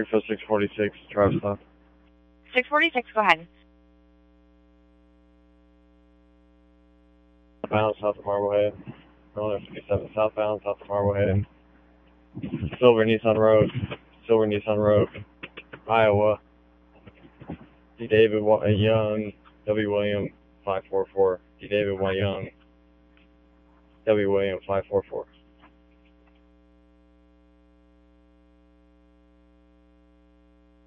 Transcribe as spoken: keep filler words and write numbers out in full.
for six forty-six, Travis South. six forty-six, go ahead. Southbound, south of Marblehead. Rolling fifty-seven southbound, south of Marblehead. Silver Nissan Road. Silver Nissan Road. Iowa. D. David Young. W. William five four four. D. David Y. Young. W. William five four four.